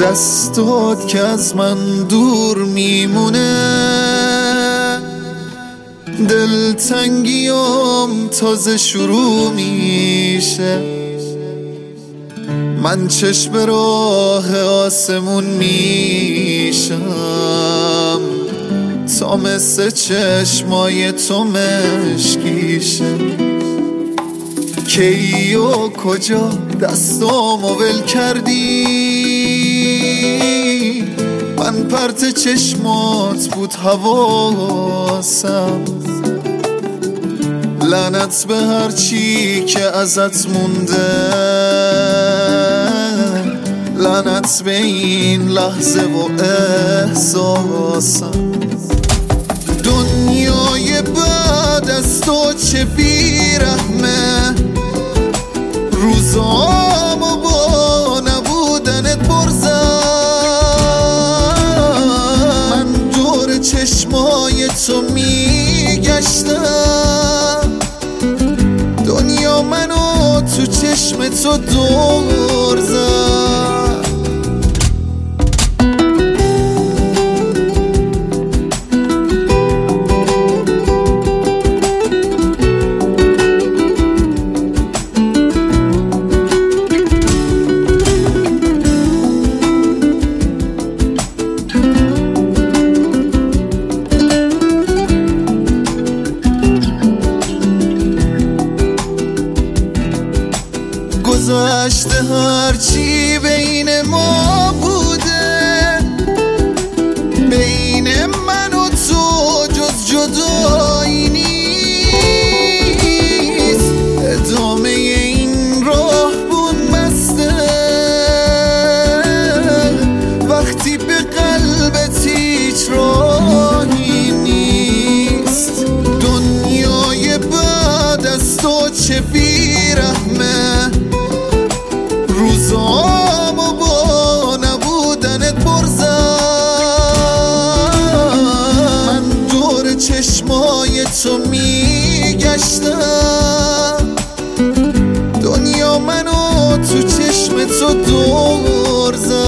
دستات که از من دور میمونه، دلتنگیام تازه شروع میشه. من چشم راه آسمون میشم تا مثل چشمای تو مشکیشه. کی و کجا دستامو ول کردی؟ من پرت چشمات بود حواسم. لعنت به هر چی که ازت مونده، لعنت به این لحظه و احساسم. دنیای بعد از تو چه بیرحمه، روزامو با نبودنت برزم. من دور چشمای تو میگشتم، دنیا منو تو چشم تو دور زد. گذشته هرچی بین ما بوده، بین من و تو جز جدایی نیست. ادامه این راه بون بسته وقتی به قلبت هیچ راهی نیست. دنیای بعد از تو چه بیرحمه، روزامو با نبودنت برزم. من دور چشمای تو میگشتم، دنیا منو تو چشم تو دور زد.